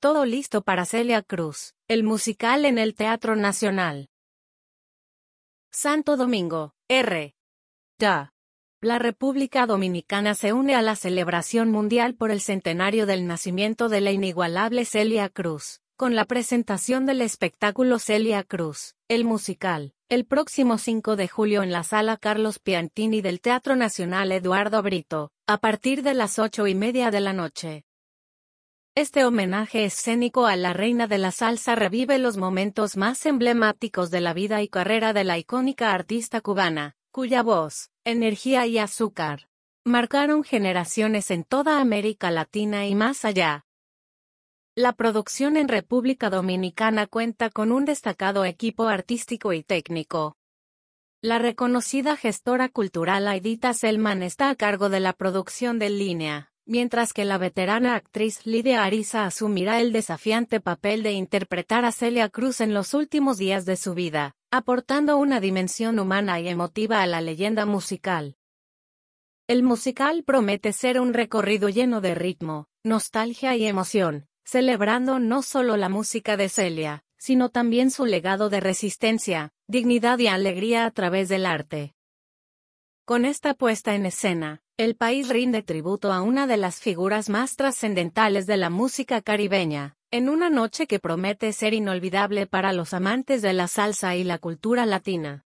todo listo para Celia Cruz, el musical en el Teatro Nacional. Santo Domingo, R.D. La República Dominicana se une a la celebración mundial por el centenario del nacimiento de la inigualable Celia Cruz, con la presentación del espectáculo Celia Cruz, el musical, el próximo 5 de julio en la Sala Carlos Piantini del Teatro Nacional Eduardo Brito, a partir de las 8:30 de la noche. Este homenaje escénico a la reina de la salsa revive los momentos más emblemáticos de la vida y carrera de la icónica artista cubana, cuya voz, energía y azúcar marcaron generaciones en toda América Latina y más allá. La producción en República Dominicana cuenta con un destacado equipo artístico y técnico. La reconocida gestora cultural Aidita Selman está a cargo de la producción de línea, mientras que la veterana actriz Lidia Ariza asumirá el desafiante papel de interpretar a Celia Cruz en los últimos días de su vida, aportando una dimensión humana y emotiva a la leyenda musical. El musical promete ser un recorrido lleno de ritmo, nostalgia y emoción, celebrando no solo la música de Celia, sino también su legado de resistencia, dignidad y alegría a través del arte. Con esta puesta en escena, el país rinde tributo a una de las figuras más trascendentales de la música caribeña, en una noche que promete ser inolvidable para los amantes de la salsa y la cultura latina.